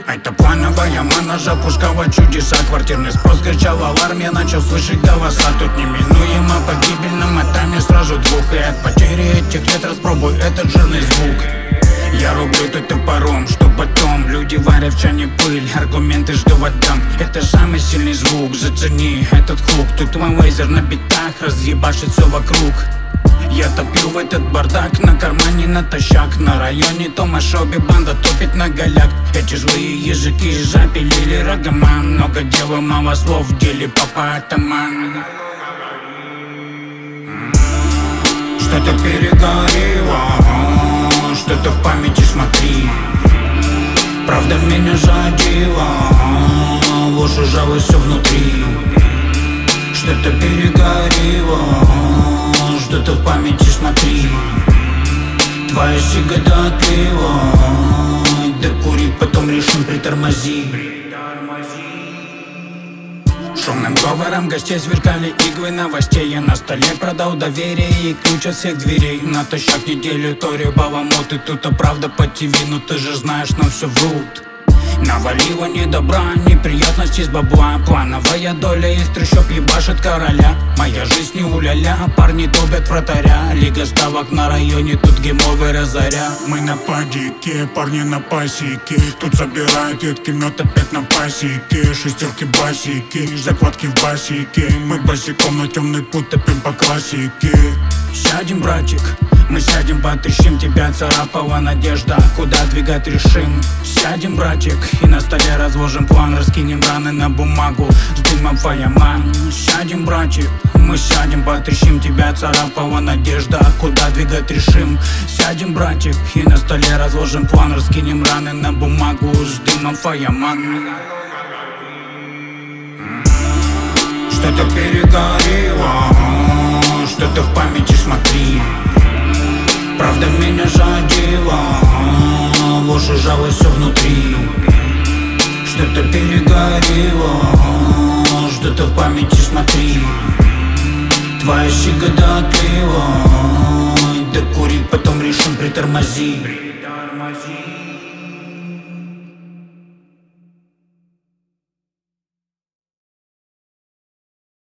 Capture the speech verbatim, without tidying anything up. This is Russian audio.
Это плановая мана, запускала чудеса. Квартирный спрос кричал аларм, я начал слышать голоса. Тут неминуемо погибель, намотаем сразу двух. И от потери этих лет распробуй этот жирный звук. Я рублю тут топором, что потом люди варят в чане пыль, аргументы жду отдам. Это самый сильный звук, зацени этот хук. Тут мой лазер на битах разъебашит все вокруг. Я топил в этот бардак, на кармане натощак. На районе Томашоби банда топит на голяк. Эти злые языки запилили рогоман. Много дела, мало слов в деле, папа атаман. Что-то перегорело, что-то в памяти, смотри. Правда меня задела, ложь ужалась все внутри. Что-то перегорело, что-то в памяти, смотри. Твоя сига дотлела, докури, потом решим притормози. Шумным говором гостей сверкали иглы новостей. Я на столе продал доверие и ключ от всех дверей. Натощак неделю Тори баламоты. Тут-то правда по ТВ, ну ты же знаешь, нам все врут. Навалило недобра, неприятности с бабла. Плановая доля из трущоб ебашит короля. Моя жизнь не уля-ля, парни долбят вратаря. Лига ставок на районе, тут геймовый разоря. Мы на падике, парни на пасеке. Тут собирают ветки, мед опять на пасеке. Шестерки басики, закладки в басике. Мы босиком на темный путь топим по классике. Сядем, братик, мы сядем, потрещим. Тебя царапала надежда, куда двигать решим. Сядем, братик, и на столе разложим план. Раскинем раны на бумагу с дымом фаяман. Сядем, братик, мы сядем, потрещим. Тебя царапала надежда, куда двигать решим. Сядем, братик, и на столе разложим план. Раскинем раны на бумагу с дымом фаяман. Что-то перегорело, что-то в памяти, смотри. Правда меня задела, ложь ужалась все внутри. Что-то перегорело, что-то в памяти, смотри. Твоя сига дотлела, докури, потом решим притормози.